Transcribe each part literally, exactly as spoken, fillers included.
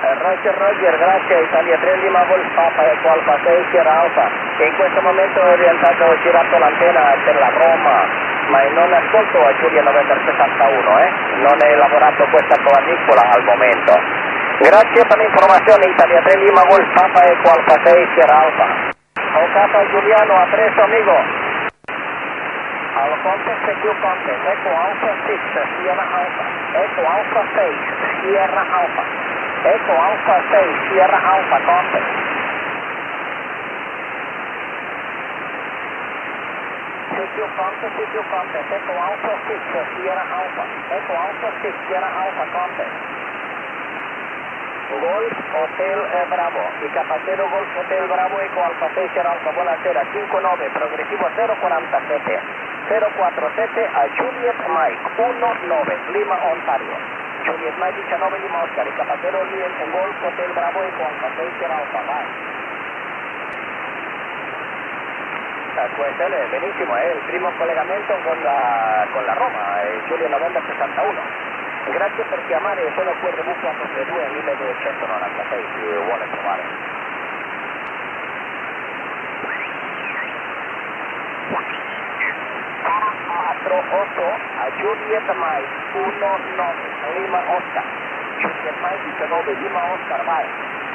Roger, Roger, grazie, Italia tre Lima Golf Papa Eco Alfa sei Sierra Alfa. In questo momento ho orientato, ho girato l'antenna per la Roma, ma non ascolto a Giulia November sessantuno, eh? Non è lavorato questa clavicola al momento. Grazie per l'informazione, Italia tre Lima Golf Papa Eco Alfa sei Sierra Alfa. Ok, Giuliano, a presto, amigo. Al context, Q context, Eco Alfa sei Sierra Alfa. Eco Alfa sei Sierra Alfa. Eco Alfa sei Sierra Alfa, context. C Q context, C Q context, Eco Alfa sei Sierra Alfa. Eco Alfa sei Sierra Alfa, context. Golf Hotel eh, Bravo, y Capacero Golf Hotel Bravo, Eco Alfa sei Sierra Alfa, buonasera, cinque nove, progresivo zero quarantasette, zero quarantasette a Juliet Mike, uno nove, Lima, Ontario. Juliet Mike diciannove Lima Oscar, y Capacero Golf Hotel Bravo, Eco Alfa sei Sierra Alfa, bye. Pues él, benissimo, è il primo collegamento con la, con la Roma, eh, Giulia November sessantuno. Grazie per chiamare, sono Q R V quattro tre due milleduecentonovantasei, se vuole provare. quattro otto a Juliet Mike, uno nove, Lima Oscar. Juliet Mike diciannove, Lima Oscar, vai.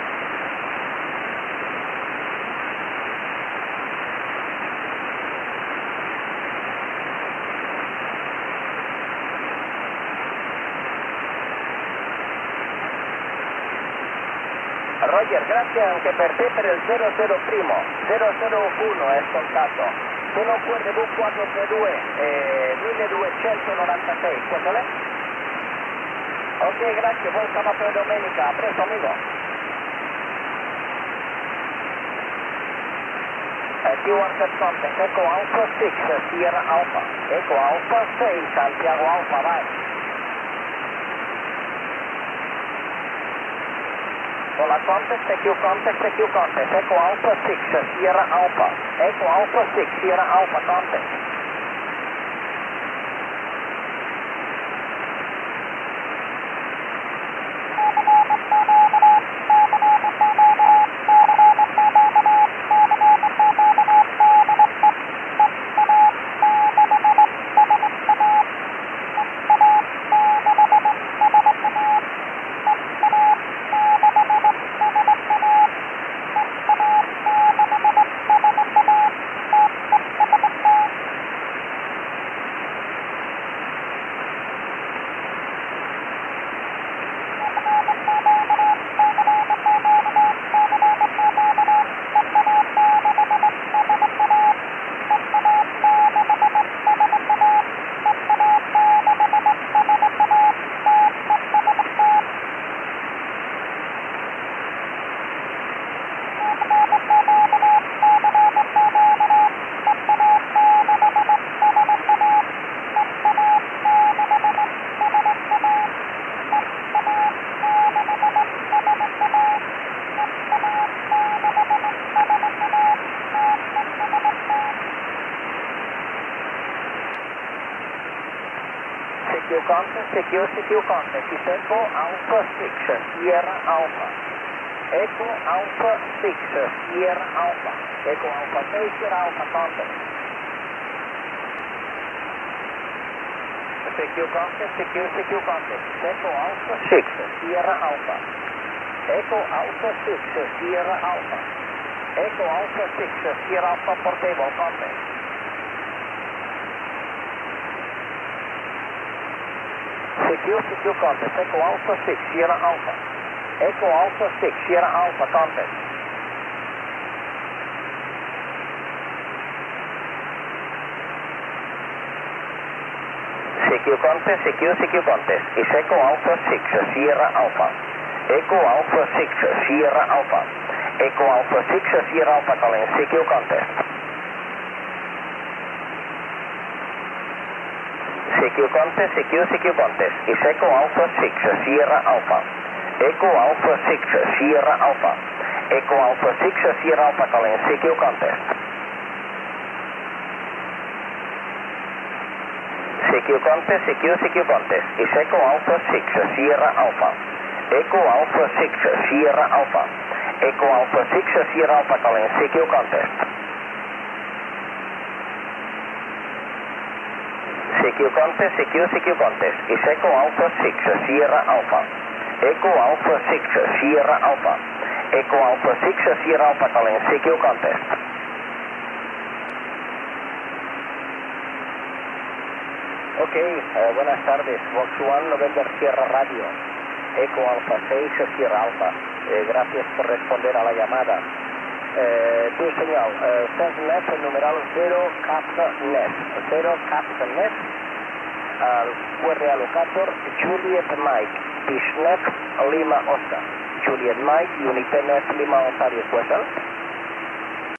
Roger, grazie anche per te per il zero zero primo, zero zero uno è scontato. Sono Q R V quattro tre due eh, milleduecentonovantasei, questo è? Ok, grazie, buon sabato e domenica, a presto amico. Uh, Q one set contact, Eco Alpha sei Sierra Alpha, Eco Alpha sei Santiago Alpha, vai. Hola, context, Q context, Q context, Eco Alpha sei Sierra Alpha, Eco Alpha sei Sierra Alpha, context. C Q context, C Q, C Q context, is Eco Alpha sei Sierra Alpha. Eco Alpha sei Sierra Alpha. Eco Alpha sei Sierra Alpha, context. C Q context, C Q, C Q context, Eco Alpha sei Sierra Alpha. Eco Alpha sei Sierra Alpha. Eco Alpha sei Sierra Alpha portable, context. C Q, C Q context, Eco Alpha sei Sierra Alpha. Eco Alpha sei Sierra Alpha, context. C Q context, C Q, C Q context, is Eco Alpha sei Sierra Alpha. Eco Alpha sei Sierra Alpha. Eco Alpha sei Sierra Alpha, calling C Q context. C Q context, C Q, C Q context, is Eco Alpha sei Sierra Alpha. Eco Alpha sei Sierra Alpha. Eco Alpha sei Sierra Alpha, calling C Q context. C Q context, C Q, C Q context, is Eco Alpha sei Sierra Alpha. Echo Alpha six, Sierra Alpha. Echo Alpha six, Sierra Alpha calling C Q contest. C Q contest, C Q, C Q contest. Is Echo Alpha six, Sierra Alpha. Echo Alpha six, Sierra Alpha. Echo Alpha six, Sierra Alpha calling C Q contest. Ok, eh, buenas tardes. Vox One, November Sierra Radio. Echo Alpha seis, Sierra Alpha. Eh, gracias por responder a la llamada. Eh, tu señal, eh, Cessnet, numeral cero Capnet. cero Capnet. Al Q R Alocator, Juliet Mike. Pishnet, Lima Oscar. Juliet Mike, Unitenet, Lima Oscar, question.